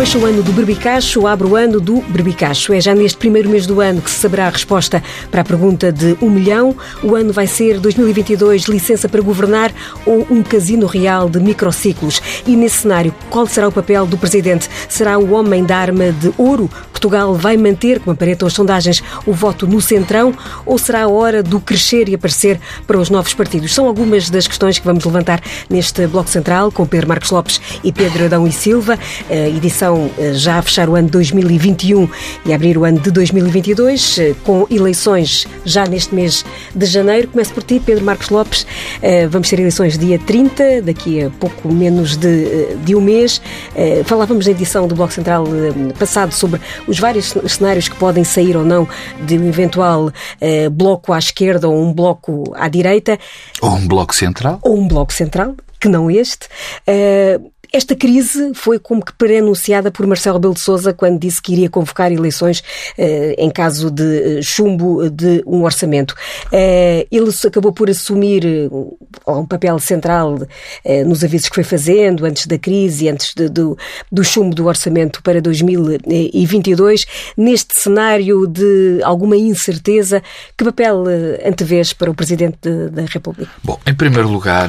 Fecha o ano do Berbicacho, abre o ano do Berbicacho. É já neste primeiro mês do ano que se saberá a resposta para a pergunta de 1 milhão. O ano vai ser 2022, licença para governar ou um casino real de microciclos? E nesse cenário, qual será o papel do Presidente? Será o homem da arma de ouro? Portugal vai manter, como aparentam as sondagens, o voto no centrão? Ou será a hora do crescer e aparecer para os novos partidos? São algumas das questões que vamos levantar neste Bloco Central com Pedro Marcos Lopes e Pedro Adão e Silva. Edição já a fechar o ano de 2021 e a abrir o ano de 2022, com eleições já neste mês de janeiro. Começo por ti, Pedro Marcos Lopes. Vamos ter eleições dia 30, daqui a pouco menos de um mês. Falávamos na edição do Bloco Central passado sobre os vários cenários que podem sair ou não de um eventual bloco à esquerda ou um bloco à direita. Ou um bloco central. Ou um bloco central, que não este. Esta crise foi como que pré-anunciada por Marcelo Rebelo de Sousa quando disse que iria convocar eleições em caso de chumbo de um orçamento. Ele acabou por assumir um papel central nos avisos que foi fazendo antes da crise, antes do chumbo do orçamento para 2022. Neste cenário de alguma incerteza, que papel antevês para o Presidente da República? Bom, em primeiro lugar,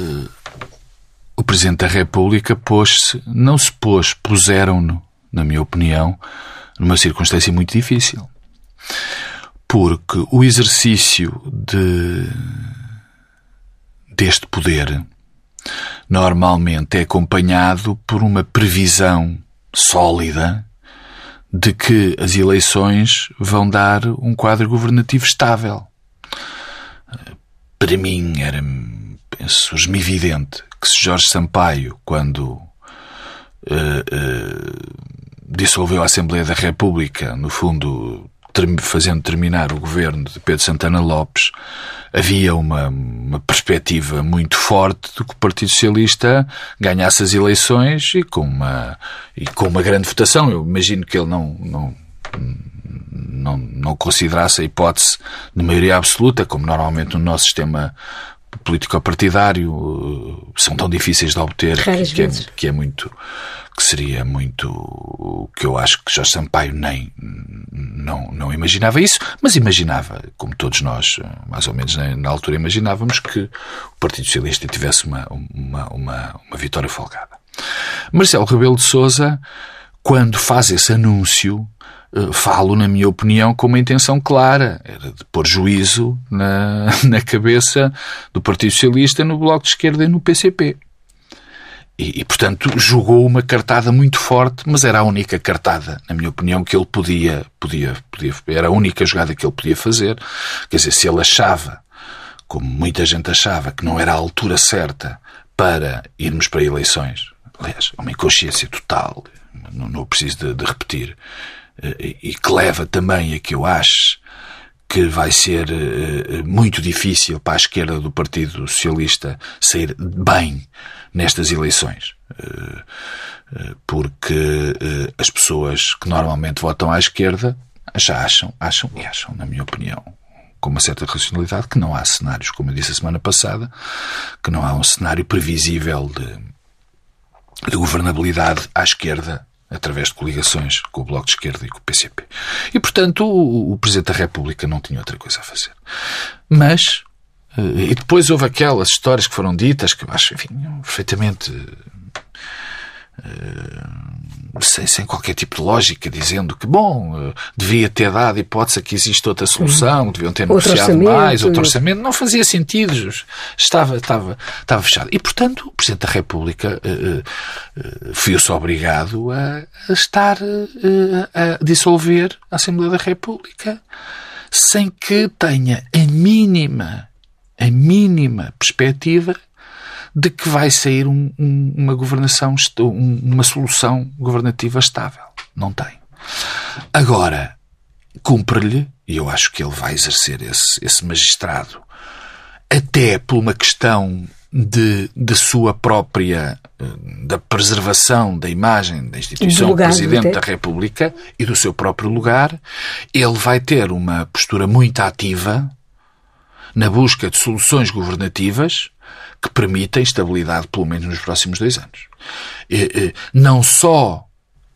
o Presidente da República puseram-no, na minha opinião, numa circunstância muito difícil. Porque o exercício deste poder normalmente é acompanhado por uma previsão sólida de que as eleições vão dar um quadro governativo estável. Para mim surge-me evidente que se Jorge Sampaio, quando dissolveu a Assembleia da República, no fundo fazendo terminar o governo de Pedro Santana Lopes, havia uma perspectiva muito forte de que o Partido Socialista ganhasse as eleições e com uma grande votação. Eu imagino que ele não considerasse a hipótese de maioria absoluta, como normalmente no nosso sistema político-partidário são tão difíceis de obter que seria muito o que eu acho que Jorge Sampaio não imaginava isso, mas imaginava, como todos nós mais ou menos na altura imaginávamos, que o Partido Socialista tivesse uma vitória folgada. Marcelo Rebelo de Sousa, quando faz esse anúncio, falo, na minha opinião, com uma intenção clara, era de pôr juízo na cabeça do Partido Socialista, no Bloco de Esquerda e no PCP. E, portanto, jogou uma cartada muito forte, mas era a única cartada, na minha opinião, que ele podia, era a única jogada que ele podia fazer. Quer dizer, se ele achava, como muita gente achava, que não era a altura certa para irmos para eleições, aliás, é uma inconsciência total, não preciso de repetir, e que leva também a que eu acho que vai ser muito difícil para a esquerda do Partido Socialista sair bem nestas eleições, porque as pessoas que normalmente votam à esquerda já acham, na minha opinião, com uma certa racionalidade, que não há cenários, como eu disse a semana passada, que não há um cenário previsível de governabilidade à esquerda através de coligações com o Bloco de Esquerda e com o PCP. E, portanto, o Presidente da República não tinha outra coisa a fazer. Mas, e depois houve aquelas histórias que foram ditas, que eu acho, enfim, perfeitamente sem qualquer tipo de lógica, dizendo que, bom, devia ter dado hipótese a que existe outra solução, deviam ter negociado mais, outro orçamento, não fazia sentido, estava fechado. E, portanto, o Presidente da República viu-se obrigado a dissolver a Assembleia da República sem que tenha a mínima perspectiva de que vai sair uma solução governativa estável. Não tem. Agora, cumpre-lhe, e eu acho que ele vai exercer esse magistrado, até por uma questão de sua própria, da preservação da imagem da instituição do Presidente da República e do seu próprio lugar, ele vai ter uma postura muito ativa na busca de soluções governativas que permitem estabilidade pelo menos nos próximos 2 anos. Não só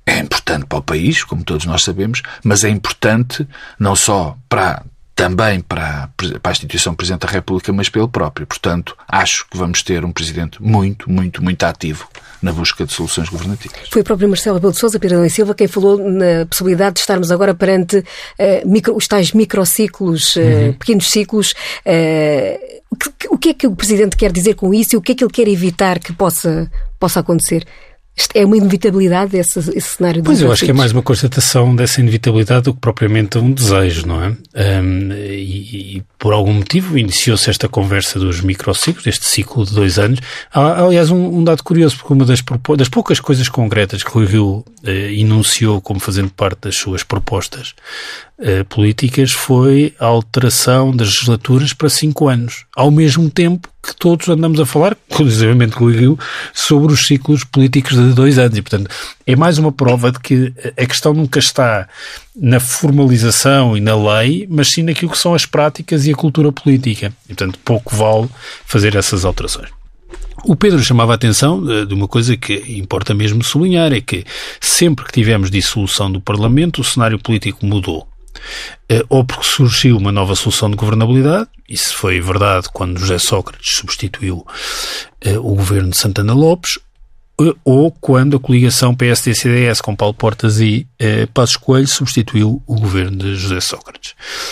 É importante para o país, como todos nós sabemos, mas é importante não só também para a instituição Presidente da República, mas pelo próprio. Portanto, acho que vamos ter um Presidente muito, muito, muito ativo na busca de soluções governativas. Foi o próprio Marcelo Rebelo de Sousa, Pedro Adão e Silva, quem falou na possibilidade de estarmos agora perante os tais microciclos, pequenos ciclos. O que é que o Presidente quer dizer com isso e o que é que ele quer evitar que possa acontecer? É uma inevitabilidade esse cenário? Pois eu acho que é mais uma constatação dessa inevitabilidade do que propriamente um desejo, não é? E por algum motivo iniciou-se esta conversa dos microciclos, deste ciclo de 2 anos. Há, aliás, um dado curioso, porque uma das poucas coisas concretas que Rui Rio enunciou como fazendo parte das suas propostas políticas foi a alteração das legislaturas para 5 anos, ao mesmo tempo que todos andamos a falar, inclusivamente Rui Rio, sobre os ciclos políticos de 2 anos. E, portanto, é mais uma prova de que a questão nunca está na formalização e na lei, mas sim naquilo que são as práticas e a cultura política. E, portanto, pouco vale fazer essas alterações. O Pedro chamava a atenção de uma coisa que importa mesmo sublinhar, é que sempre que tivemos dissolução do Parlamento, o cenário político mudou. Ou porque surgiu uma nova solução de governabilidade, isso foi verdade quando José Sócrates substituiu o governo de Santana Lopes, ou quando a coligação PSD-CDS com Paulo Portas e Passos Coelho substituiu o governo de José Sócrates.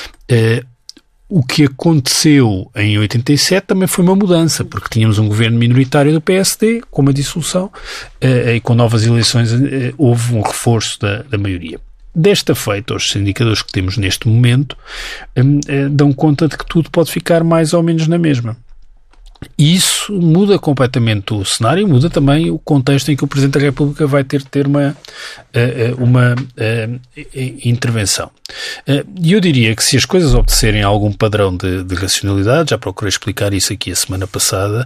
O que aconteceu em 87 também foi uma mudança, porque tínhamos um governo minoritário do PSD, com uma dissolução, e com novas eleições houve um reforço da maioria. Desta feita, os indicadores que temos neste momento dão conta de que tudo pode ficar mais ou menos na mesma. E isso muda completamente o cenário e muda também o contexto em que o Presidente da República vai ter uma intervenção. E eu diria que se as coisas obedecerem a algum padrão de racionalidade, já procurei explicar isso aqui a semana passada,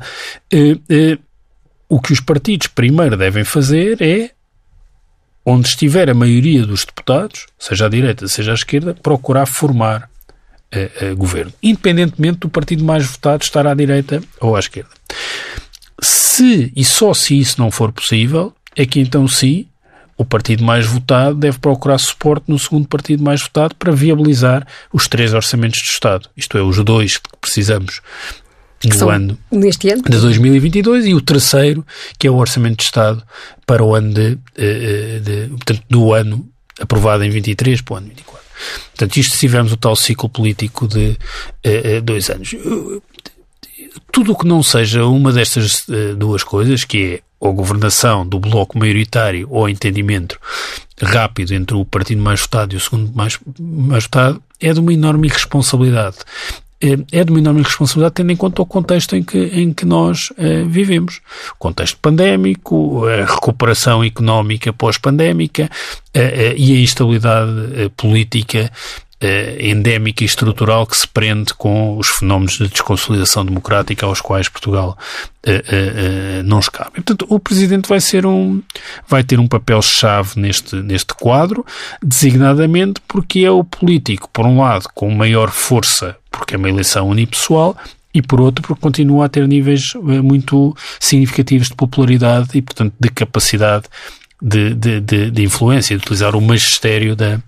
o que os partidos primeiro devem fazer é, onde estiver a maioria dos deputados, seja à direita, seja à esquerda, procurar formar governo, independentemente do partido mais votado estar à direita ou à esquerda. Se e só se isso não for possível, é que então sim, o partido mais votado deve procurar suporte no segundo partido mais votado para viabilizar os 3 orçamentos do Estado. Isto é, os 2 que precisamos no ano neste ano de 2022 e o terceiro, que é o Orçamento de Estado para o ano portanto, do ano aprovado em 23 para o ano 24. Portanto, isto se tivermos o tal ciclo político de 2 anos. Tudo o que não seja uma destas 2 coisas, que é ou a governação do bloco maioritário ou entendimento rápido entre o partido mais votado e o segundo mais votado, é de uma enorme irresponsabilidade. É de uma enorme responsabilidade tendo em conta o contexto em que nós vivemos. O contexto pandémico, a recuperação económica pós-pandémica e a instabilidade política endémica e estrutural que se prende com os fenómenos de desconsolidação democrática aos quais Portugal não escapa. Portanto, o Presidente vai ter um papel-chave neste quadro, designadamente porque é o político, por um lado, com maior força, porque é uma eleição unipessoal, e por outro, porque continua a ter níveis muito significativos de popularidade e, portanto, de capacidade de influência, de utilizar o magistério da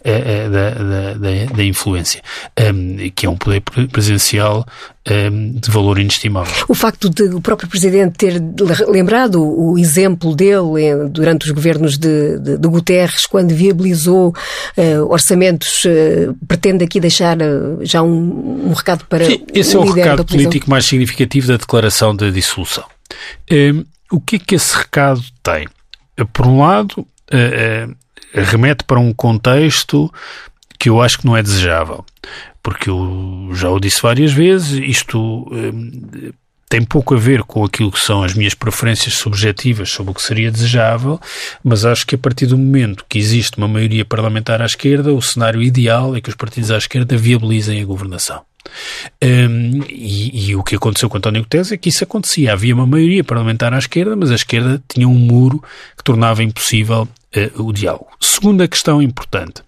influência, que é um poder presidencial de valor inestimável. O facto de o próprio Presidente ter lembrado o exemplo dele durante os governos de Guterres, quando viabilizou orçamentos, pretende aqui deixar já um recado para esse é o recado político mais significativo da declaração de dissolução. O que é que esse recado tem? Por um lado, remete para um contexto que eu acho que não é desejável, porque eu já o disse várias vezes, isto tem pouco a ver com aquilo que são as minhas preferências subjetivas sobre o que seria desejável, mas acho que a partir do momento que existe uma maioria parlamentar à esquerda, o cenário ideal é que os partidos à esquerda viabilizem a governação. E o que aconteceu com António Guterres é que isso acontecia. Havia uma maioria parlamentar à esquerda, mas a esquerda tinha um muro que tornava impossível o diálogo. Segunda questão importante.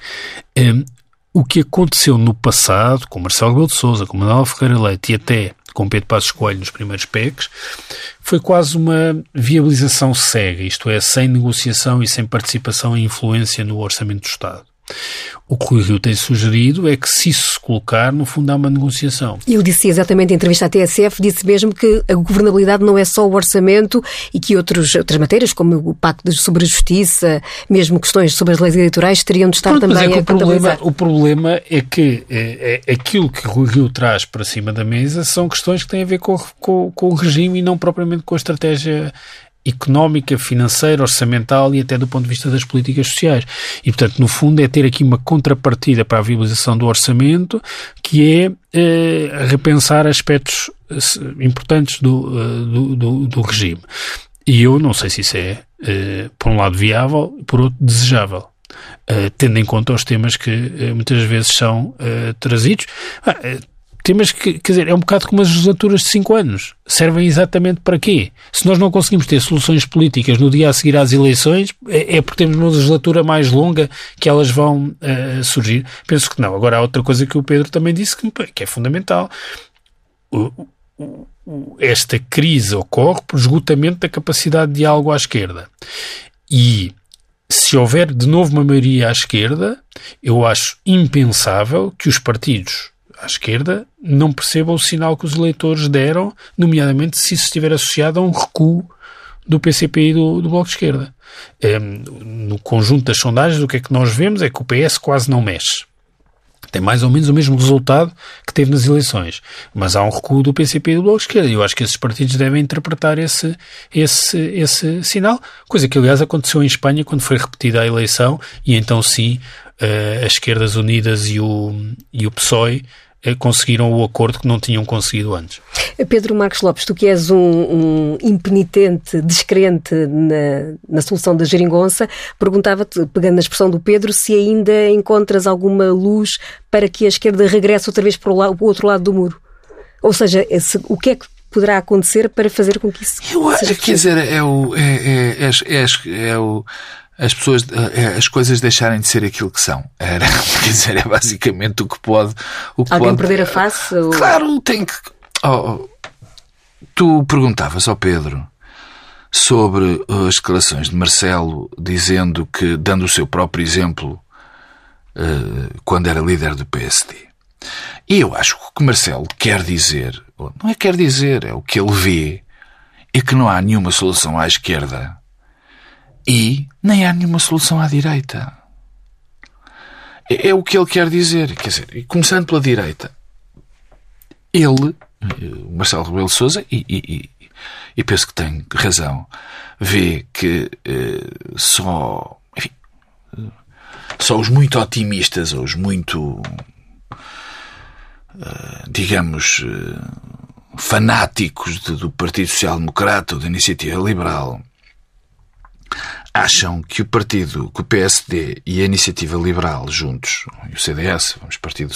O que aconteceu no passado, com Marcelo Rebelo de Sousa, com Manuel Ferreira Leite e até com Pedro Passos Coelho nos primeiros PECs, foi quase uma viabilização cega, isto é, sem negociação e sem participação e influência no orçamento do Estado. O que o Rui Rio tem sugerido é que, se isso se colocar, no fundo há uma negociação. Ele disse exatamente em entrevista à TSF, disse mesmo que a governabilidade não é só o orçamento e que outras matérias, como o Pacto sobre a Justiça, mesmo questões sobre as leis eleitorais, teriam de estar também a contabilizar. O problema é que aquilo que Rui Rio traz para cima da mesa são questões que têm a ver com o regime e não propriamente com a estratégia económica, financeira, orçamental e até do ponto de vista das políticas sociais. E, portanto, no fundo é ter aqui uma contrapartida para a viabilização do orçamento, que é repensar aspectos importantes do regime. E eu não sei se isso é, por um lado, viável e por outro, desejável. Tendo em conta os temas que muitas vezes são trazidos. Temas que, quer dizer, é um bocado como as legislaturas de 5 anos. Servem exatamente para quê? Se nós não conseguimos ter soluções políticas no dia a seguir às eleições, é porque temos uma legislatura mais longa que elas vão surgir. Penso que não. Agora há outra coisa que o Pedro também disse que é fundamental. Esta crise ocorre por esgotamento da capacidade de diálogo à esquerda. E se houver de novo uma maioria à esquerda, eu acho impensável que os partidos à esquerda não percebam o sinal que os eleitores deram, nomeadamente se isso estiver associado a um recuo do PCP e do Bloco de Esquerda. No conjunto das sondagens, o que é que nós vemos é que o PS quase não mexe. Tem mais ou menos o mesmo resultado que teve nas eleições. Mas há um recuo do PCP e do Bloco de Esquerda. E eu acho que esses partidos devem interpretar esse sinal. Coisa que, aliás, aconteceu em Espanha quando foi repetida a eleição e então, sim, as esquerdas unidas e o PSOE conseguiram o acordo que não tinham conseguido antes. Pedro Marcos Lopes, tu que és um impenitente, descrente na solução da geringonça, perguntava-te, pegando na expressão do Pedro, se ainda encontras alguma luz para que a esquerda regresse outra vez para o outro lado do muro. Ou seja, o que é que poderá acontecer para fazer com que isso seja possível? Quer dizer, as pessoas, as coisas deixarem de ser aquilo que são. Quer dizer, é basicamente o que pode... Alguém perder a face? Ou... Claro, tem que... Tu perguntavas ao Pedro sobre as declarações de Marcelo, dizendo que, dando o seu próprio exemplo, quando era líder do PSD. E eu acho que o que Marcelo quer dizer, não é quer dizer, é o que ele vê, é que não há nenhuma solução à esquerda e nem há nenhuma solução à direita. É o que ele quer dizer. Quer dizer, começando pela direita, ele, o Marcelo Rebelo de Sousa, e penso que tem razão, vê que só os muito otimistas, ou os muito, digamos, fanáticos do Partido Social Democrata ou da Iniciativa Liberal, acham que o PSD e a Iniciativa Liberal juntos, e o CDS, vamos partir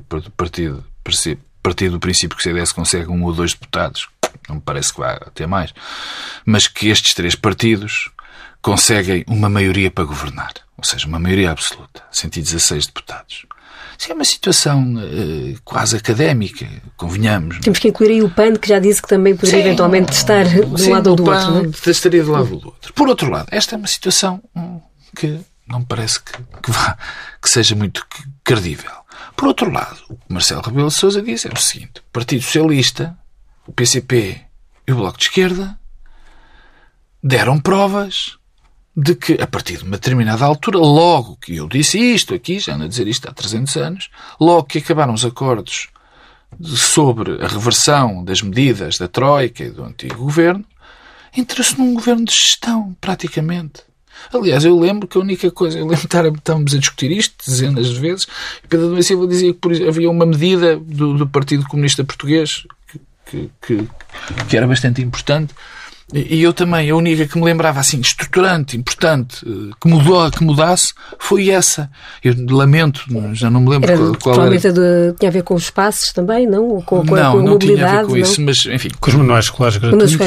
do princípio que o CDS consegue 1 ou 2 deputados, não me parece que vá ter mais, mas que estes 3 partidos conseguem uma maioria para governar, ou seja, uma maioria absoluta, 116 deputados. Isso é uma situação quase académica, convenhamos. Temos que incluir aí o PAN, que já disse que também poderia eventualmente estar de um lado ou do outro. Não é? Estaria do lado do outro. Por outro lado, esta é uma situação que não me parece que seja muito credível. Por outro lado, o que Marcelo Rebelo de Sousa diz é o seguinte: o Partido Socialista, o PCP e o Bloco de Esquerda deram provas de que, a partir de uma determinada altura, logo que eu disse isto aqui, já ando a dizer isto há 300 anos, logo que acabaram os acordos sobre a reversão das medidas da Troika e do antigo governo, entrou-se num governo de gestão, praticamente. Aliás, eu lembro que a única coisa... Eu lembro de estávamos a discutir isto dezenas de vezes, e Pedro Adão e Silva dizia que havia uma medida do Partido Comunista Português que era bastante importante, E eu também, a única que me lembrava assim, estruturante, importante, que mudasse, foi essa. Eu lamento, já não me lembro qual era. Tinha a ver com os passos também, não? Com a mobilidade, não tinha a ver com isso, mas enfim. Com os manuais escolares gratuitos.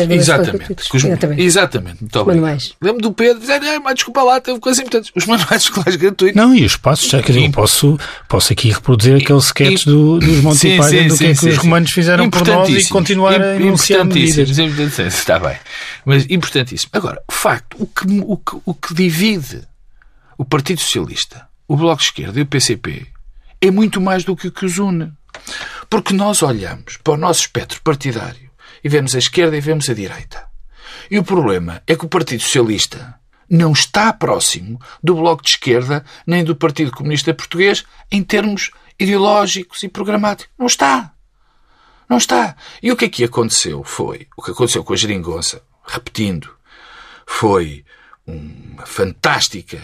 Exatamente. Muito obrigado. Lembro do Pedro dizer, mas desculpa lá, teve coisas importantes. Os manuais escolares gratuitos. Não, e os passos, quer dizer, eu posso aqui reproduzir aquele sketch dos Monty Python do que é que os romanos fizeram por nós e continuar a enunciar medidas. Está bem. Mas importantíssimo. Agora, o facto, o que divide o Partido Socialista, o Bloco de Esquerda e o PCP é muito mais do que o que os une. Porque nós olhamos para o nosso espectro partidário e vemos a esquerda e vemos a direita. E o problema é que o Partido Socialista não está próximo do Bloco de Esquerda nem do Partido Comunista Português em termos ideológicos e programáticos. Não está. Não está. E o que aqui aconteceu foi, o que aconteceu com a geringonça, repetindo, foi uma fantástica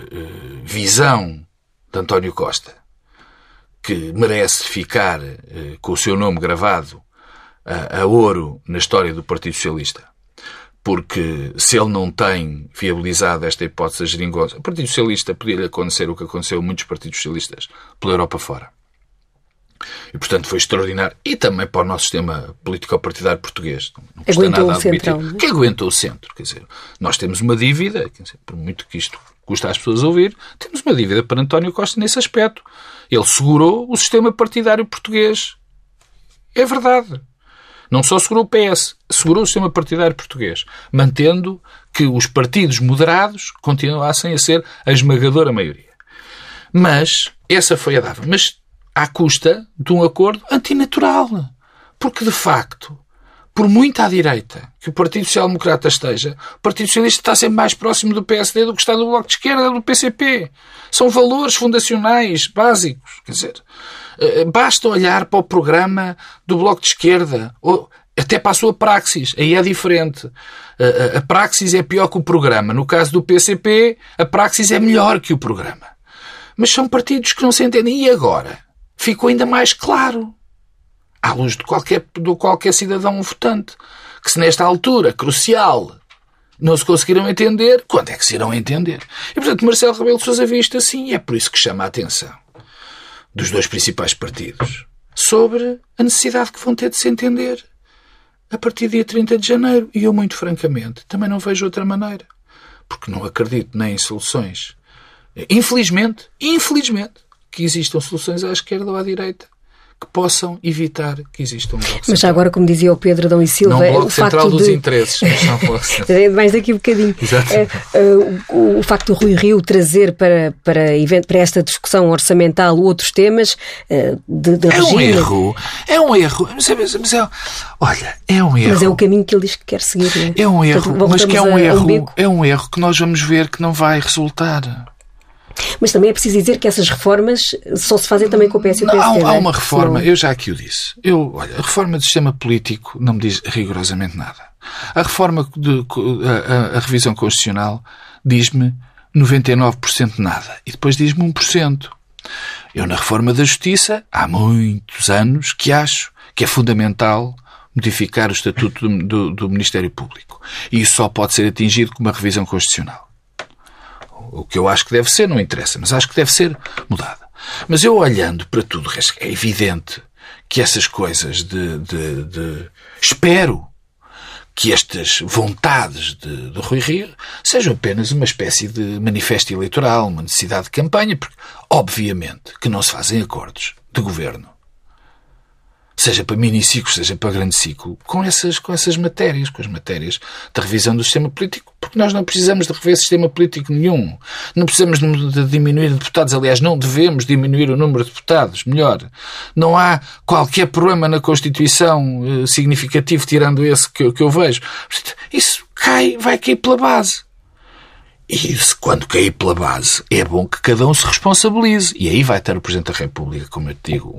visão de António Costa, que merece ficar com o seu nome gravado a ouro na história do Partido Socialista. Porque se ele não tem viabilizado esta hipótese da geringonça, o Partido Socialista podia-lhe acontecer o que aconteceu a muitos partidos socialistas pela Europa fora. E, portanto, foi extraordinário. E também para o nosso sistema político-partidário português. Não custa nada a admitir. Que aguentou o centro. Quer dizer, nós temos uma dívida, quer dizer, por muito que isto custa às pessoas ouvir, temos uma dívida para António Costa nesse aspecto. Ele segurou o sistema partidário português. É verdade. Não só segurou o PS, segurou o sistema partidário português, mantendo que os partidos moderados continuassem a ser a esmagadora maioria. Mas essa foi a dava. Mas à custa de um acordo antinatural. Porque, de facto, por muito à direita que o Partido Social Democrata esteja, o Partido Socialista está sempre mais próximo do PSD do que está do Bloco de Esquerda, do PCP. São valores fundacionais, básicos. Quer dizer, basta olhar para o programa do Bloco de Esquerda, ou até para a sua praxis. Aí é diferente. A praxis é pior que o programa. No caso do PCP, a praxis é melhor que o programa. Mas são partidos que não se entendem. E agora? Ficou ainda mais claro, à luz de qualquer cidadão votante, que se nesta altura crucial não se conseguiram entender, quando é que se irão entender? E, portanto, Marcelo Rebelo de Sousa viu isto assim, e é por isso que chama a atenção dos dois principais partidos sobre a necessidade que vão ter de se entender a partir do dia 30 de janeiro. E eu, muito francamente, também não vejo outra maneira, porque não acredito nem em soluções. Infelizmente, que existam soluções à esquerda ou à direita que possam evitar que exista um bloco central. Mas já agora, como dizia o Pedro Adão e Silva... Não bloco central dos interesses, mas não bloco central. Mais daqui um bocadinho. O facto do Rui Rio trazer para esta discussão orçamental outros temas de regime... É um erro. Olha, é um erro. Mas é o caminho que ele diz que quer seguir. Não é? É um erro, mas que é um erro que nós vamos ver que não vai resultar. Mas também é preciso dizer que essas reformas só se fazem tambem com o PS e o PSD. Há uma reforma, eu já aqui o disse. Olha, a reforma do sistema político não me diz rigorosamente nada. A reforma a revisão constitucional diz-me 99% nada. E depois diz-me 1%. Eu, na reforma da Justiça, há muitos anos que acho que é fundamental modificar o estatuto do Ministério Público. E isso só pode ser atingido com uma revisão constitucional. O que eu acho que deve ser, não interessa, mas acho que deve ser mudada. Mas eu, olhando para tudo, é evidente que essas coisas espero que estas vontades de Rui Rio sejam apenas uma espécie de manifesto eleitoral, uma necessidade de campanha, porque, obviamente, que não se fazem acordos de governo, seja para miniciclos, seja para grande ciclo, com essas matérias, com as matérias da revisão do sistema político, porque nós não precisamos de rever sistema político nenhum. Não precisamos de diminuir deputados, aliás, não devemos diminuir o número de deputados, melhor. Não há qualquer problema na Constituição significativo, tirando esse que eu vejo. Isso vai cair pela base. E quando cair pela base, é bom que cada um se responsabilize. E aí vai ter o Presidente da República, como eu te digo,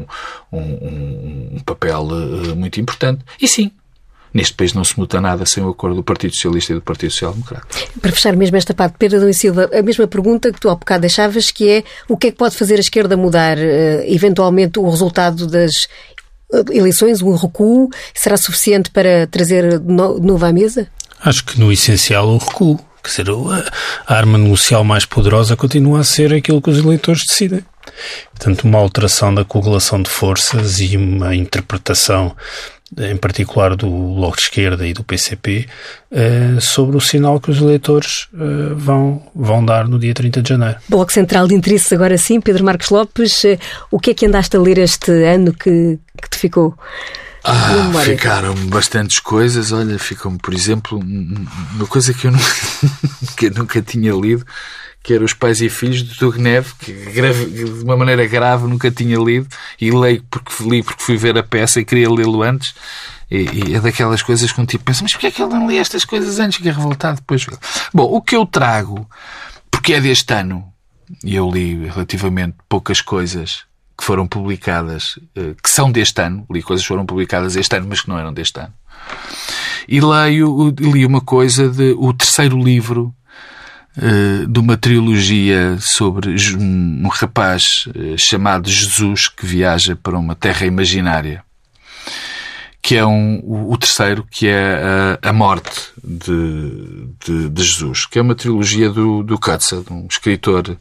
um papel muito importante. E sim, neste país não se muda nada sem o acordo do Partido Socialista e do Partido Social Democrata. Para fechar mesmo esta parte, Pedro Adão e Silva, a mesma pergunta que tu há bocado deixavas, que é o que é que pode fazer a esquerda mudar, eventualmente, o resultado das eleições, um recuo, será suficiente para trazer de novo à mesa? Acho que no essencial o recuo. Quer dizer, a arma negocial mais poderosa continua a ser aquilo que os eleitores decidem. Portanto, uma alteração da correlação de forças e uma interpretação, em particular do Bloco de Esquerda e do PCP, sobre o sinal que os eleitores vão dar no dia 30 de janeiro. Bloco Central de Interesses, agora sim. Pedro Marcos Lopes, o que é que andaste a ler este ano que te ficou? Ficaram bastantes coisas. Olha, ficam, por exemplo, uma coisa que eu nunca tinha lido, que era Os Pais e Filhos, de Turgenev, que de uma maneira grave nunca tinha lido, e li porque fui ver a peça e queria lê-lo antes, e é daquelas coisas que um tipo pensa, mas porquê é que ele não lê estas coisas antes? Fiquei revoltado depois. Bom, o que eu trago, porque é deste ano, e eu li relativamente poucas coisas que foram publicadas, que são deste ano, li coisas que foram publicadas este ano, mas que não eram deste ano, e li uma coisa o terceiro livro de uma trilogia sobre um rapaz chamado Jesus que viaja para uma terra imaginária, que é o terceiro, que é a morte de Jesus, que é uma trilogia do Coetzee, de um escritor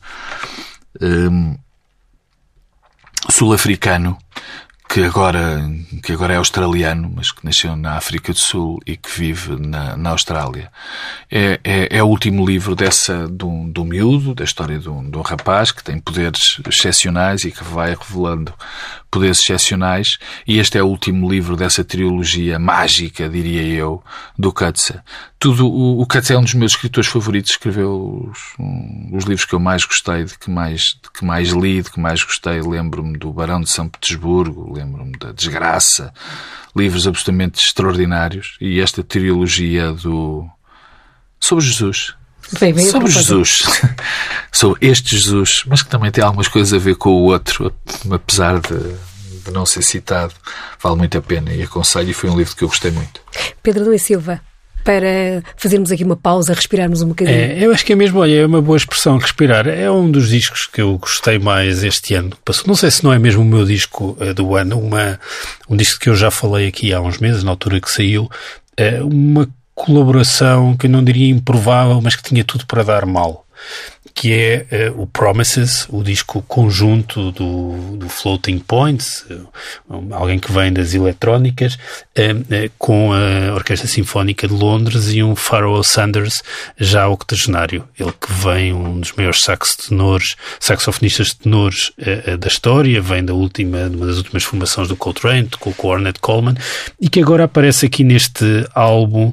sul-africano que agora é australiano, mas que nasceu na África do Sul e que vive na Austrália. É o último livro de um miúdo, da história de um rapaz que tem poderes excepcionais e que vai revelando poderes excepcionais, e este é o último livro dessa trilogia mágica, diria eu, do Coetzee. O Coetzee é um dos meus escritores favoritos, escreveu os livros que eu mais gostei, de que mais li, de que mais gostei. Lembro-me do Barão de São Petersburgo, lembro-me da Desgraça, livros absolutamente extraordinários, e esta trilogia sobre Jesus. Sobre Jesus. Sobre este Jesus, mas que também tem algumas coisas a ver com o outro, apesar de não ser citado. Vale muito a pena e aconselho, e foi um livro que eu gostei muito. Pedro Adão e Silva, para fazermos aqui uma pausa, respirarmos um bocadinho. Eu acho que é mesmo, é uma boa expressão, respirar. É um dos discos que eu gostei mais este ano. Não sei se não é mesmo o meu disco do ano, um disco que eu já falei aqui há uns meses, na altura que saiu, uma colaboração que eu não diria improvável, mas que tinha tudo para dar mal, que é o Promises, o disco conjunto do Floating Points, alguém que vem das eletrónicas, com a Orquestra Sinfónica de Londres e um Pharoah Sanders já octogenário. Ele que vem, um dos maiores saxofonistas tenores da história, vem de uma das últimas formações do Coltrane, com o Ornette Coleman, e que agora aparece aqui neste álbum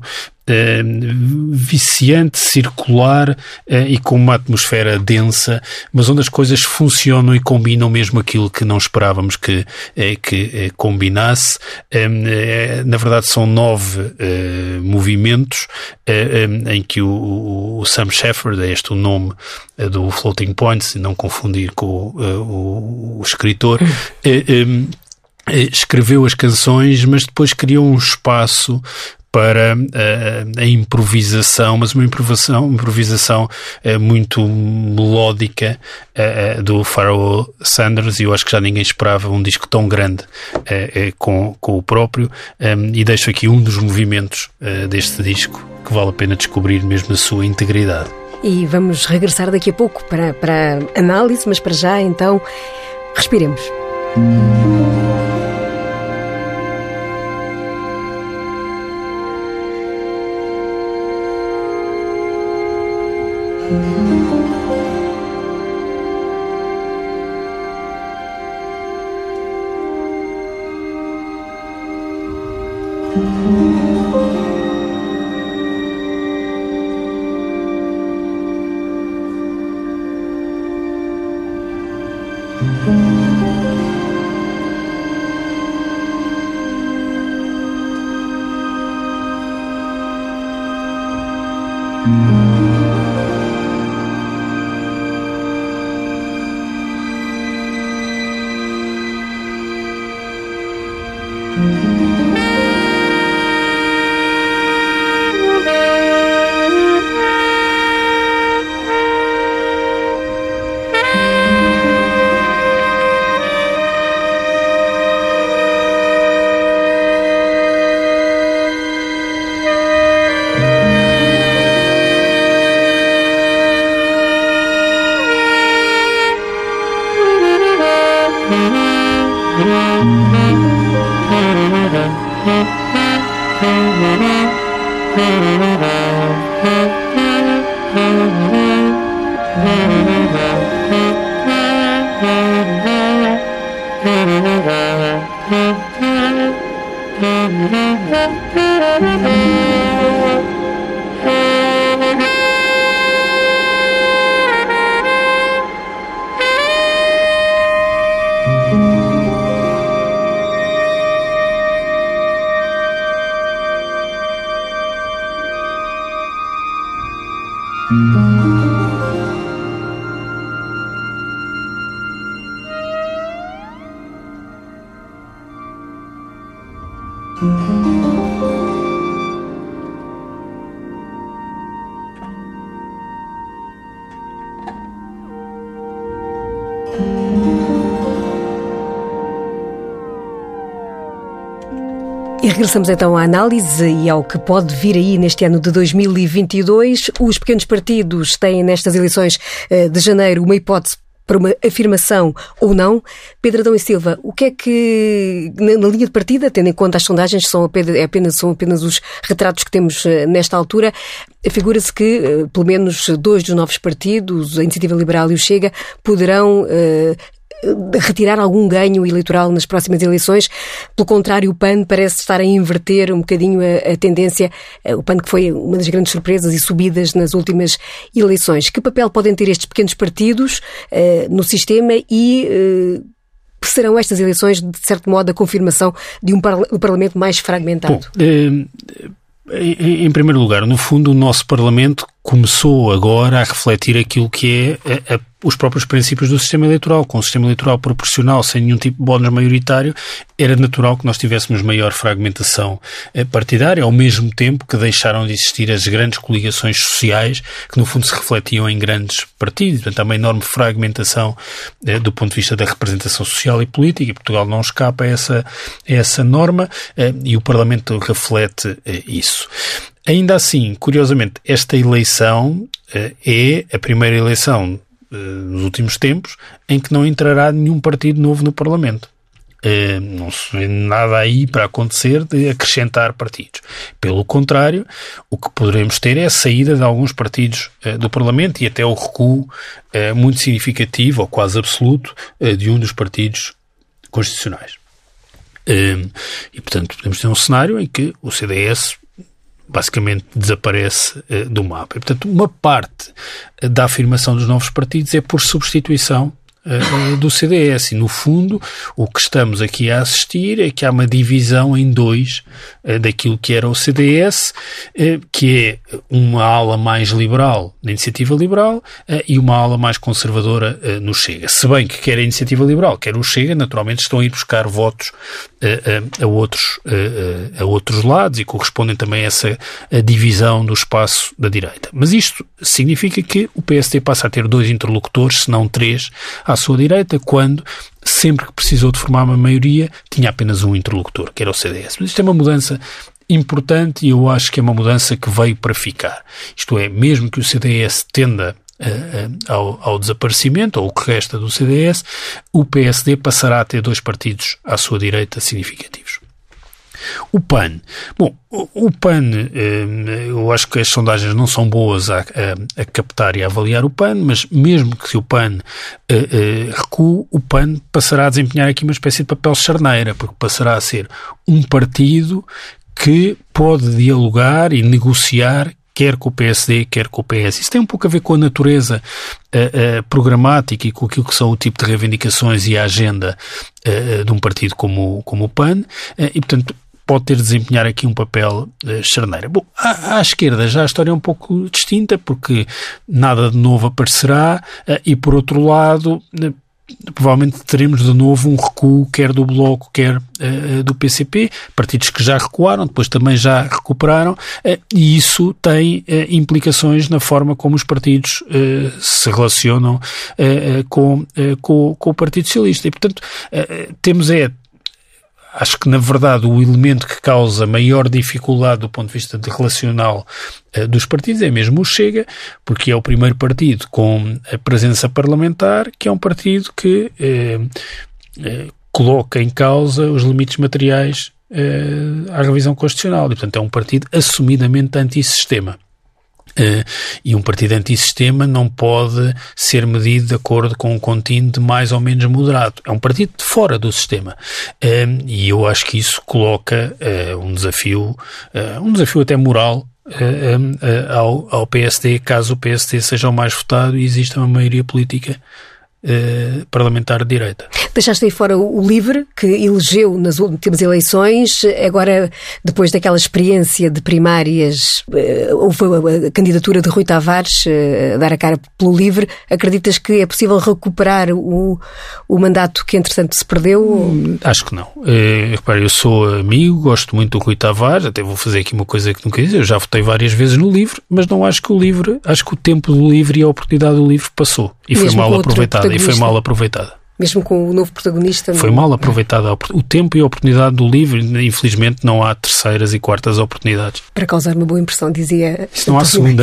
viciante, circular e com uma atmosfera densa, mas onde as coisas funcionam e combinam mesmo aquilo que não esperávamos que combinasse. Na verdade são 9 movimentos em que o Sam Shepard, é este o nome do Floating Points, e não confundir com o escritor, escreveu as canções, mas depois criou um espaço para a improvisação, mas uma improvisação muito melódica do Pharoah Sanders, e eu acho que já ninguém esperava um disco tão grande com o próprio, e deixo aqui um dos movimentos deste disco que vale a pena descobrir mesmo a sua integridade. E vamos regressar daqui a pouco para a análise, mas para já então respiremos. E regressamos então à análise e ao que pode vir aí neste ano de 2022. Os pequenos partidos têm nestas eleições de janeiro uma hipótese para uma afirmação ou não. Pedro Adão e Silva, o que é que, na linha de partida, tendo em conta as sondagens, são apenas os retratos que temos nesta altura, figura-se que pelo menos 2 dos novos partidos, a Iniciativa Liberal e o Chega, poderão retirar algum ganho eleitoral nas próximas eleições. Pelo contrário, o PAN parece estar a inverter um bocadinho a tendência, o PAN que foi uma das grandes surpresas e subidas nas últimas eleições. Que papel podem ter estes pequenos partidos no sistema e serão estas eleições, de certo modo, a confirmação de um Parlamento mais fragmentado? Bom, em primeiro lugar, no fundo, o nosso Parlamento começou agora a refletir aquilo que é os próprios princípios do sistema eleitoral. Com o sistema eleitoral proporcional, sem nenhum tipo de bónus maioritário, era natural que nós tivéssemos maior fragmentação partidária, ao mesmo tempo que deixaram de existir as grandes coligações sociais, que no fundo se refletiam em grandes partidos. Portanto, há uma enorme fragmentação do ponto de vista da representação social e política, e Portugal não escapa a essa norma, e o Parlamento reflete isso. Ainda assim, curiosamente, esta eleição é a primeira eleição nos últimos tempos em que não entrará nenhum partido novo no Parlamento. Não se vê nada aí para acontecer de acrescentar partidos. Pelo contrário, o que poderemos ter é a saída de alguns partidos do Parlamento e até o recuo muito significativo, ou quase absoluto, de um dos partidos constitucionais. E, portanto, podemos ter um cenário em que o CDS basicamente desaparece do mapa. E, portanto, uma parte da afirmação dos novos partidos é por substituição do CDS. E, no fundo, o que estamos aqui a assistir é que há uma divisão em dois daquilo que era o CDS, que é uma ala mais liberal na Iniciativa Liberal e uma ala mais conservadora no Chega. Se bem que quer a Iniciativa Liberal, quer o Chega, naturalmente estão a ir buscar votos a outros lados e correspondem também a essa divisão do espaço da direita. Mas isto significa que o PSD passa a ter 2 interlocutores, se não 3, à sua direita, quando sempre que precisou de formar uma maioria tinha apenas um interlocutor, que era o CDS. Mas isto é uma mudança importante e eu acho que é uma mudança que veio para ficar. Isto é, mesmo que o CDS tenda ao desaparecimento, ou o que resta do CDS, o PSD passará a ter 2 partidos à sua direita significativos. O PAN. Bom, o PAN, eu acho que as sondagens não são boas a captar e a avaliar o PAN, mas mesmo que o PAN recue, o PAN passará a desempenhar aqui uma espécie de papel charneira, porque passará a ser um partido que pode dialogar e negociar quer com o PSD, quer com o PS. Isso tem um pouco a ver com a natureza programática e com aquilo que são o tipo de reivindicações e a agenda de um partido como o PAN, e, portanto, pode ter de desempenhar aqui um papel charneira. Bom, à esquerda já a história é um pouco distinta, porque nada de novo aparecerá, e, por outro lado, provavelmente teremos de novo um recuo, quer do Bloco, quer do PCP, partidos que já recuaram, depois também já recuperaram, e isso tem implicações na forma como os partidos se relacionam com o Partido Socialista. E, portanto, acho que, na verdade, o elemento que causa maior dificuldade do ponto de vista relacional dos partidos é mesmo o Chega, porque é o primeiro partido com a presença parlamentar, que é um partido que coloca em causa os limites materiais à revisão constitucional. E, portanto, é um partido assumidamente antissistema. E um partido antissistema não pode ser medido de acordo com um contínuo mais ou menos moderado. É um partido de fora do sistema. E eu acho que isso coloca um desafio até moral ao PSD, caso o PSD seja o mais votado e exista uma maioria política parlamentar de direita. Deixaste aí fora o LIVRE, que elegeu nas últimas eleições. Agora, depois daquela experiência de primárias, houve a candidatura de Rui Tavares a dar a cara pelo LIVRE. Acreditas que é possível recuperar o mandato que, entretanto, se perdeu? Acho que não. Repare, eu sou amigo, gosto muito do Rui Tavares, até vou fazer aqui uma coisa que não quer dizer. Eu já votei várias vezes no LIVRE, mas não acho que acho que o tempo do LIVRE e a oportunidade do LIVRE passou. E foi mal aproveitada. Mesmo com o novo protagonista? Foi mal aproveitada. O tempo e a oportunidade do LIVRE, infelizmente não há terceiras e quartas oportunidades. Para causar uma boa impressão, dizia... Isso não há segunda.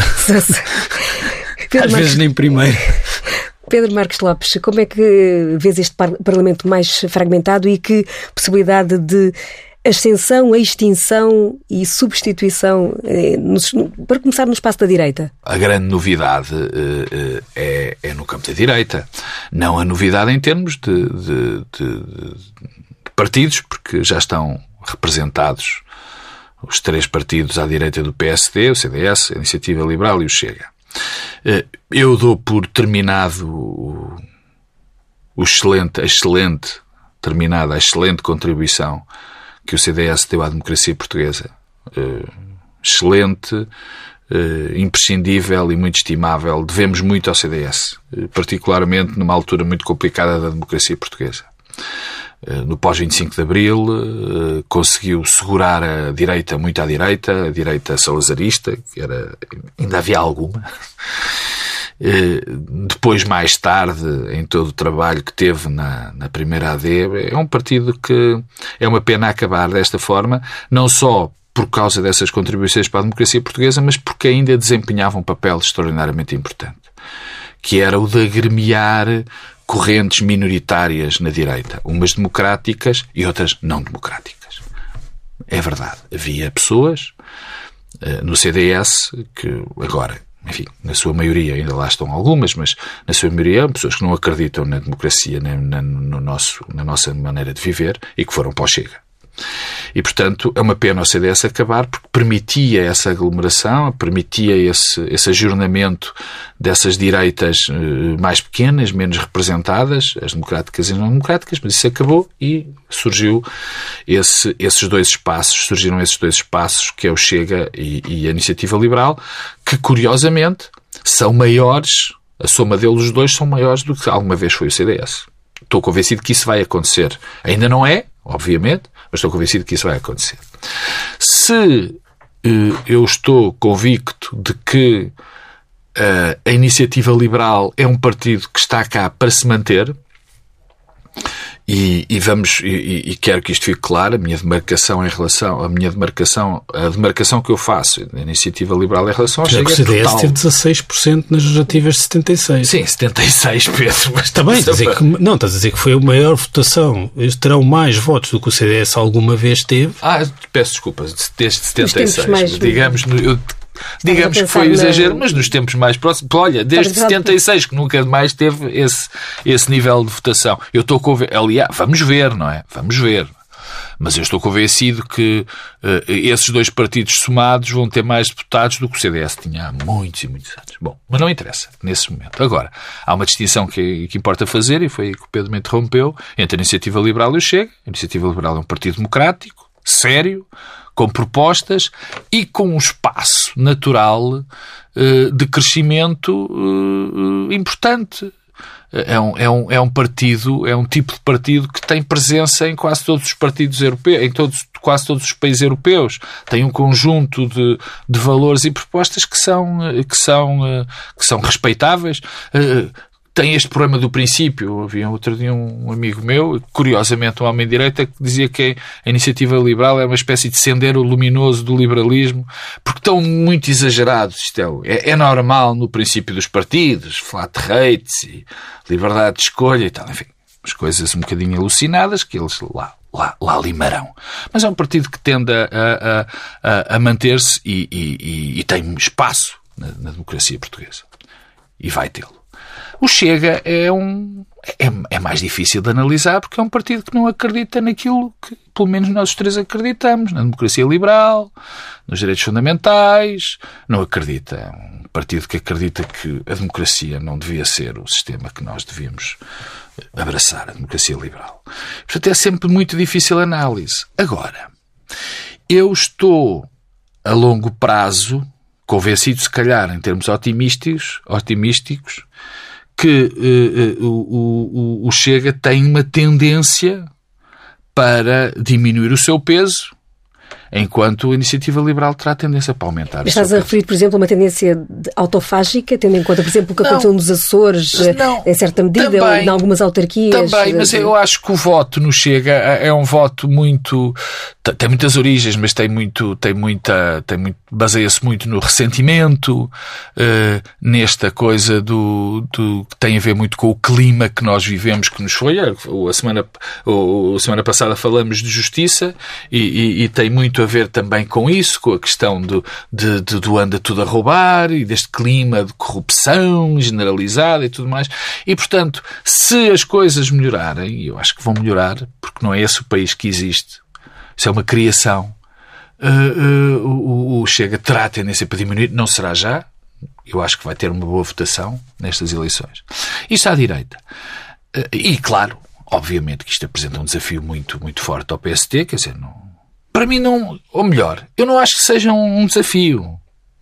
Às vezes nem primeira. Pedro Marques Lopes, como é que vês este Parlamento mais fragmentado e que possibilidade de ascensão, extinção e substituição, para começar no espaço da direita? A grande novidade é no campo da direita. Não a novidade em termos de partidos, porque já estão representados os 3 partidos à direita do PSD, o CDS, a Iniciativa Liberal e o Chega. Eu dou por terminado a excelente contribuição que o CDS deu à democracia portuguesa. Excelente, imprescindível e muito estimável. Devemos muito ao CDS, particularmente numa altura muito complicada da democracia portuguesa. No pós-25 de Abril, conseguiu segurar a direita muito à direita, a direita salazarista, que ainda havia alguma. Depois, mais tarde, em todo o trabalho que teve na primeira AD, é um partido que é uma pena acabar desta forma, não só por causa dessas contribuições para a democracia portuguesa, mas porque ainda desempenhava um papel extraordinariamente importante, que era o de agremiar correntes minoritárias na direita, umas democráticas e outras não democráticas. É verdade, havia pessoas no CDS que agora, enfim, na sua maioria, ainda lá estão algumas, mas na sua maioria pessoas que não acreditam na democracia, nem na nossa maneira de viver e que foram para o Chega. E, portanto, é uma pena o CDS acabar porque permitia essa aglomeração, permitia esse ajornamento dessas direitas mais pequenas, menos representadas, as democráticas e não democráticas, mas isso acabou e surgiram esses dois espaços, que é o Chega e a Iniciativa Liberal, que, curiosamente, são maiores, a soma deles, os dois, são maiores do que alguma vez foi o CDS. Estou convencido que isso vai acontecer. Ainda não é, obviamente, mas estou convencido que isso vai acontecer. Se eu estou convicto de que a Iniciativa Liberal é um partido que está cá para se manter, e quero que isto fique claro, a demarcação que eu faço da Iniciativa Liberal em relação ao Chega é total. O CDS teve 16% nas legislativas de 76. Sim, 76, Pedro. Mas também estás a dizer que foi a maior votação. Eles terão mais votos do que o CDS alguma vez teve. Peço desculpa, desde 76. Digamos que foi exagero, mas nos tempos mais próximos, olha, desde 76, que nunca mais teve esse nível de votação. Eu estou convencido, aliás, vamos ver, não é? Vamos ver. Mas eu estou convencido que esses dois partidos somados vão ter mais deputados do que o CDS tinha há muitos e muitos anos. Bom, mas não interessa, nesse momento. Agora, há uma distinção que importa fazer, e foi aí que o Pedro me interrompeu, entre a Iniciativa Liberal e o Chega. A Iniciativa Liberal é um partido democrático, sério, com propostas e com um espaço natural de crescimento importante. É um partido, é um tipo de partido que tem presença em quase todos os partidos europeus, quase todos os países europeus. Tem um conjunto de valores e propostas que são respeitáveis. Tem este problema do princípio. Havia outro dia um amigo meu, curiosamente um homem de direita, que dizia que a Iniciativa Liberal é uma espécie de sendero luminoso do liberalismo, porque estão muito exagerados. Isto é normal no princípio dos partidos, flat rates e liberdade de escolha e tal. Enfim, umas coisas um bocadinho alucinadas que eles lá limarão. Mas é um partido que tende a manter-se e tem espaço na democracia portuguesa. E vai tê-lo. O Chega é mais difícil de analisar porque é um partido que não acredita naquilo que, pelo menos, nós três acreditamos. Na democracia liberal, nos direitos fundamentais. Não acredita. É um partido que acredita que a democracia não devia ser o sistema que nós devíamos abraçar, a democracia liberal. Portanto, é sempre muito difícil a análise. Agora, eu estou, a longo prazo, convencido, se calhar, em termos otimísticos, que o Chega tem uma tendência para diminuir o seu peso, enquanto a Iniciativa Liberal terá tendência para aumentar. Mas estás a referir, por exemplo, a uma tendência autofágica, tendo em conta, por exemplo, o que aconteceu nos Açores, em certa medida, também, ou em algumas autarquias? Também, mas eu acho que o voto no Chega é um voto muito... Tem muitas origens, mas baseia-se muito no ressentimento, nesta coisa que tem a ver muito com o clima que nós vivemos, que nos foi. A semana passada falamos de justiça e tem muito a ver também com isso, com a questão do anda tudo a roubar e deste clima de corrupção generalizada e tudo mais. E, portanto, se as coisas melhorarem, e eu acho que vão melhorar, porque não é esse o país que existe, isso é uma criação, o Chega terá tendência para diminuir, não será já, eu acho que vai ter uma boa votação nestas eleições. Isso à direita. E, claro, obviamente que isto apresenta um desafio muito, muito forte ao PSD, quer dizer, para mim não, ou melhor, eu não acho que seja um desafio.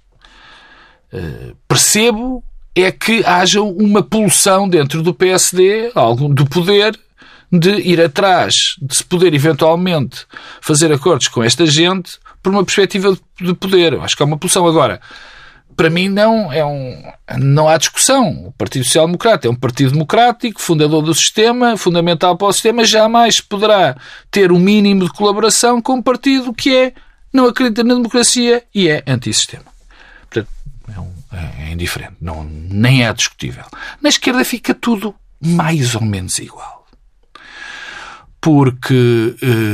Percebo é que haja uma pulsão dentro do PSD, do poder, de ir atrás, de se poder eventualmente fazer acordos com esta gente por uma perspectiva de poder. Eu acho que há uma pulsão. Agora, para mim não há discussão. O Partido Social Democrata é um partido democrático, fundador do sistema, fundamental para o sistema, jamais poderá ter o mínimo de colaboração com um partido que não acredita na democracia e é antissistema. Portanto, é indiferente. Nem é discutível. Na esquerda fica tudo mais ou menos igual. Porque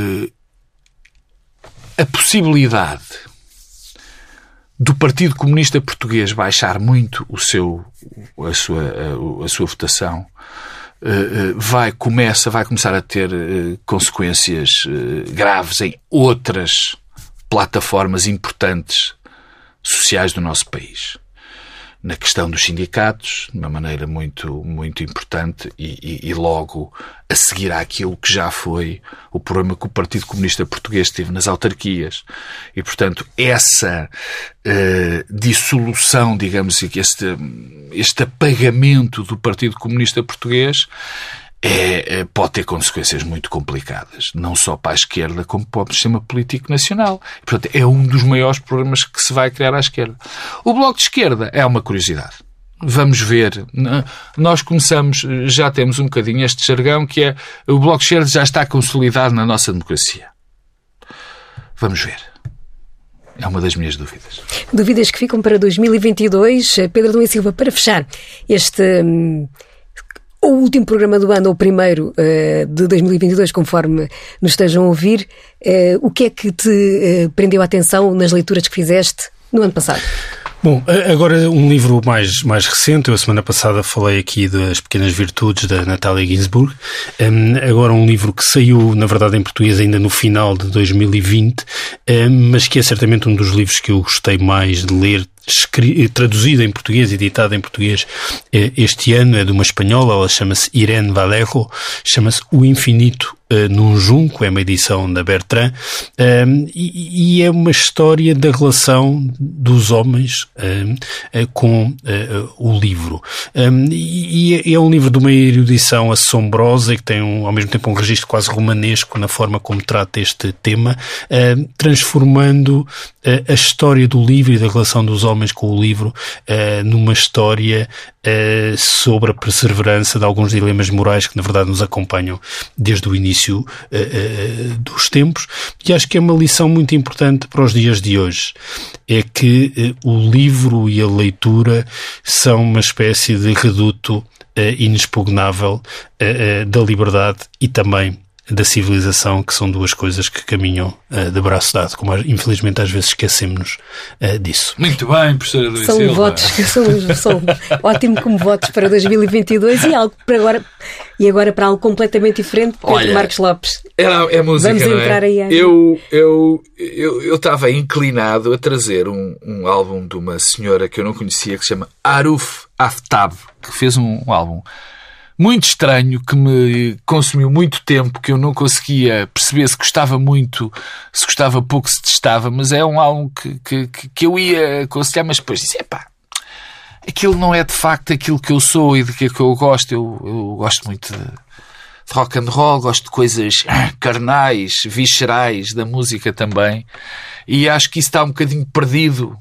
a possibilidade do Partido Comunista Português baixar muito a sua votação vai começar a ter consequências graves em outras plataformas importantes sociais do nosso país. Na questão dos sindicatos, de uma maneira muito, muito importante e logo a seguir àquilo que já foi o problema que o Partido Comunista Português teve nas autarquias. E, portanto, essa dissolução, digamos assim, este apagamento do Partido Comunista Português pode ter consequências muito complicadas, não só para a esquerda, como para o sistema político nacional. E, portanto, é um dos maiores problemas que se vai criar à esquerda. O Bloco de Esquerda é uma curiosidade. Vamos ver. Nós já temos um bocadinho este jargão que é o Bloco de Esquerda já está consolidado na nossa democracia. Vamos ver. É uma das minhas dúvidas. Dúvidas que ficam para 2022. Pedro Adão e Silva, para fechar o último programa do ano, ou o primeiro de 2022, conforme nos estejam a ouvir, o que é que te prendeu a atenção nas leituras que fizeste no ano passado? Bom, agora um livro mais recente. Eu a semana passada falei aqui das Pequenas Virtudes, da Natalia Ginzburg. Agora um livro que saiu, na verdade, em português ainda no final de 2020, mas que é certamente um dos livros que eu gostei mais de ler, traduzido em português, editado em português este ano. É de uma espanhola, ela chama-se Irene Vallejo, chama-se O Infinito num Junco, é uma edição da Bertrand, e é uma história da relação dos homens com o livro. E é um livro de uma erudição assombrosa e que tem ao mesmo tempo um registro quase romanesco na forma como trata este tema, transformando a história do livro e da relação dos homens com o livro numa história sobre a perseverança de alguns dilemas morais que na verdade nos acompanham desde o início dos tempos. E acho que é uma lição muito importante para os dias de hoje. É que o livro e a leitura são uma espécie de reduto inexpugnável da liberdade e também da civilização, que são duas coisas que caminham de braço dado, como infelizmente às vezes esquecemos disso. Muito bem, professora Luís Silva. São ótimo como votos para 2022 e algo para agora. E agora para algo completamente diferente, Pedro Marcos Lopes. É música, vamos entrar não é? aí. Eu estava inclinado a trazer um álbum de uma senhora que eu não conhecia, que se chama Aruf Aftab, que fez um álbum muito estranho, que me consumiu muito tempo, que eu não conseguia perceber se gostava muito, se gostava pouco, se detestava, mas é um álbum que eu ia aconselhar, mas depois disse, aquilo não é de facto aquilo que eu sou e de que eu gosto. Eu gosto muito de rock and roll, gosto de coisas carnais, viscerais, da música também, e acho que isso está um bocadinho perdido.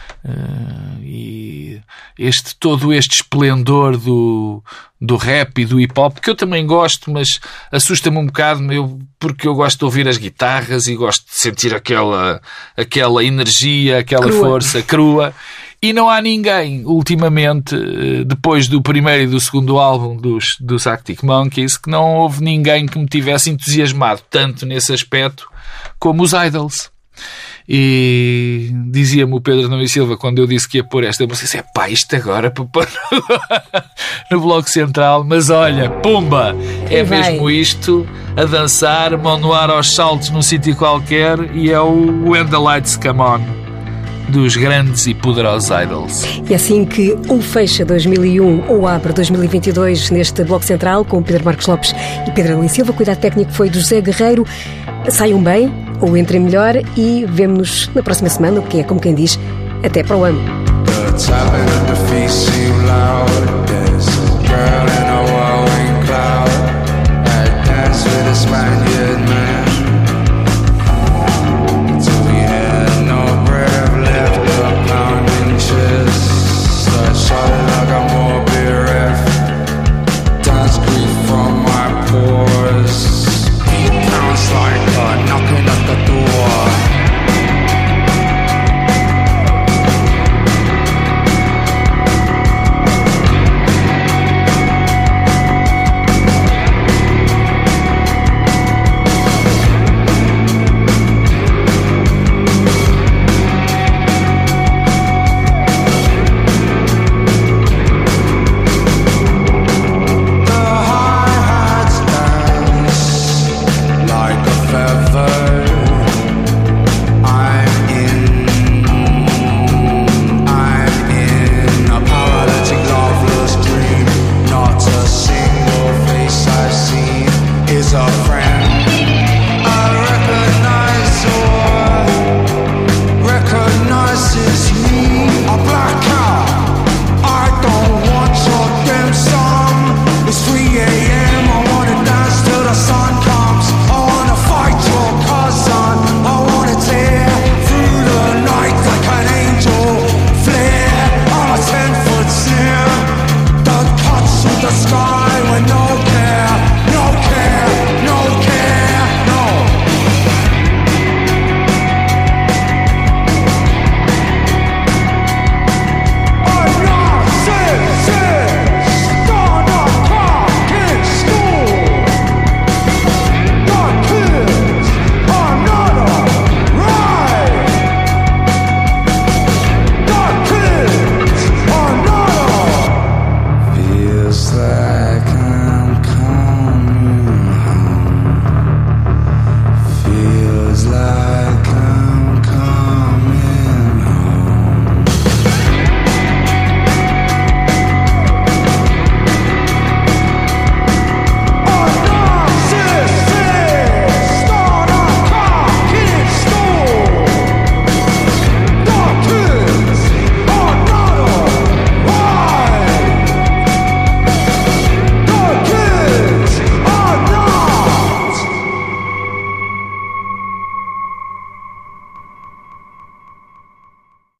E todo este esplendor do rap e do hip hop, que eu também gosto, mas assusta-me um bocado, porque eu gosto de ouvir as guitarras e gosto de sentir aquela energia, aquela força crua. E não há ninguém, ultimamente, depois do primeiro e do segundo álbum dos Arctic Monkeys, que não houve ninguém que me tivesse entusiasmado tanto nesse aspecto como os Idols. E dizia-me o Pedro Nuno Silva, quando eu disse que ia pôr esta música, isto agora para pôr no Bloco Central, mas olha, pumba, é mesmo isto, a dançar, mão no ar aos saltos num sítio qualquer, e é o When the Lights Come On, dos grandes e poderosos Idols. E assim que ou fecha 2001 ou abre 2022 neste Bloco Central, com Pedro Marcos Lopes e Pedro Nuno Silva, o cuidado técnico foi do José Guerreiro. Saiam bem ou entrem melhor e vemo-nos na próxima semana, porque é como quem diz, até para o ano. Spaniard man.